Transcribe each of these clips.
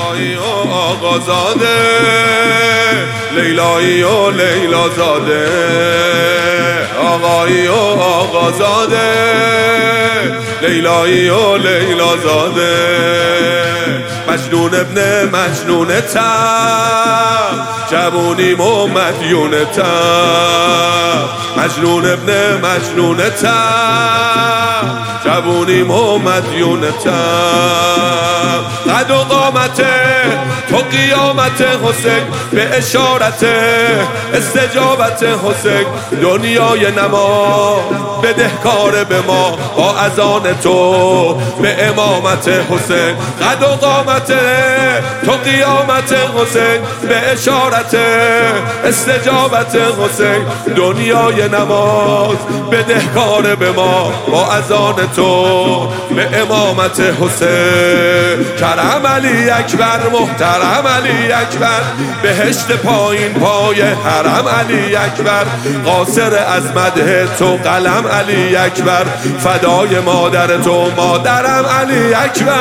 لیلایی و آقازاده، لیلایی و لیلا زاده، آقایی و آقازاده، لیلایی و لیلا زاده، مجنون ابن مجنون تم، جوونیم و مدیون تم، مجنون ابن مجنون تم، جوونیم و مدیون تم. قد و قامت تو قیامت حسین، به اشارت استجابت حسین، دنیای نما بدهکار به ما، با اذان تو به امامت حسین. قد و قامت تو قیامت حسین، به اشارت استجابت حسین، دنیای نماز بدهکار به ما، با اذان تو به امامت حسین. کرم علی اکبر، محترم علی اکبر، بهشت پایین پای حرم علی اکبر، قاصر از مدح تو قلم علی اکبر، فدای مادر تو مادرم علی اکبر،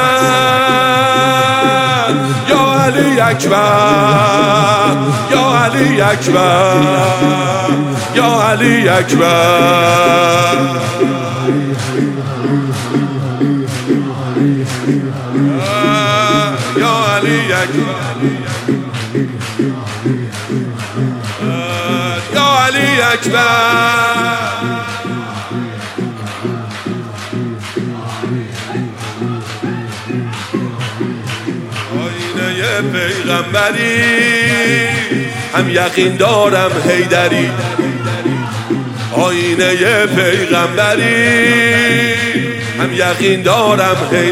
یا علی اکبر، یا علی اکبر، یا علی اکبر. یا علی اکبر، یا علی اکبر. آینه پیغمبری، هم یقین دارم حیدری، آینه پیغمبری، هم یقین دارم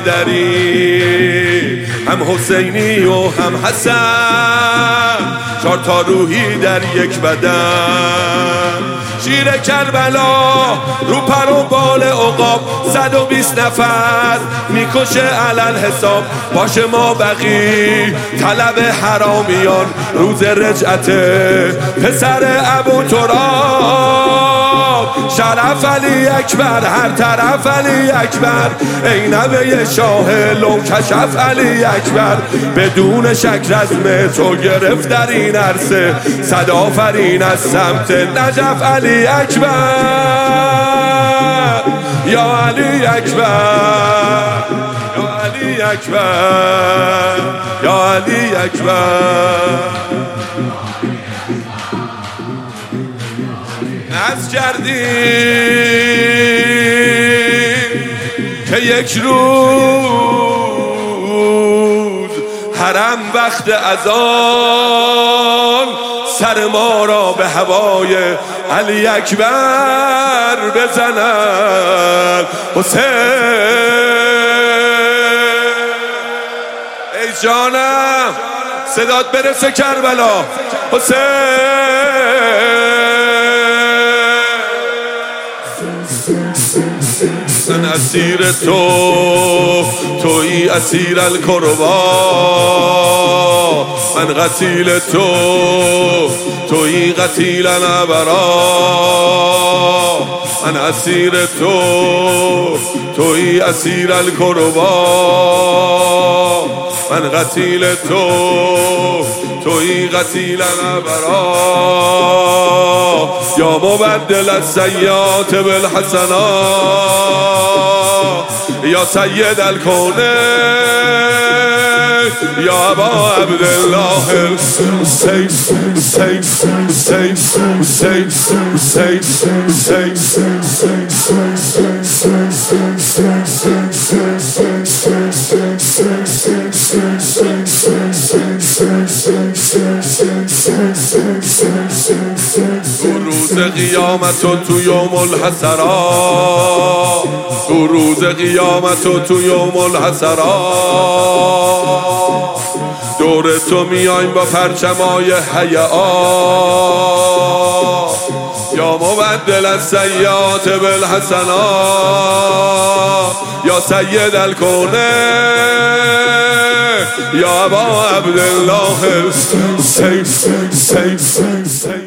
حیدری، هم حسینی و هم حسن، 4 تا روحی در یک بدن. شیر کربلا رو پر و بال عقاب، 120 نفر میکشه علل حساب. باشه ما بقی طلب حرامیان، روز رجعت پسر ابو تراب، شرف علی اکبر، هر طرف علی اکبر، ای نوه شاه لو کشف علی اکبر. بدون شک رزم تو گرفت در این عرصه، صدا فرین از سمت نجف علی اکبر، یا علی اکبر، یا علی اکبر، یا علی اکبر. از کردیم که یک روز حرم وقت اذان، سر ما را به هوای علی اکبر بزنن. حسین ای جانم، صدات برسه کربلا. حسین من اسیر تویی اسیر الکربا، من قتیل تویی قتیل الابرا، من اسیر تویی اسیر الکربا، من قتیل تویی قتیل الابرا. یا مبدل السیئات بالحسنات، یا سید الکونین، یا ابا عبدالله الحسین، حسین، حسین، حسین، حسین، روز قیامت و تو یوم الحسرات، تو روز قیامت و تو یوم الحسرات، دور تو میایم با پرچمای حیات. یا مبدل السیئات بالحسنات، یا سید الکونین، یا ابا عبدالله الحسین، حسین، حسین.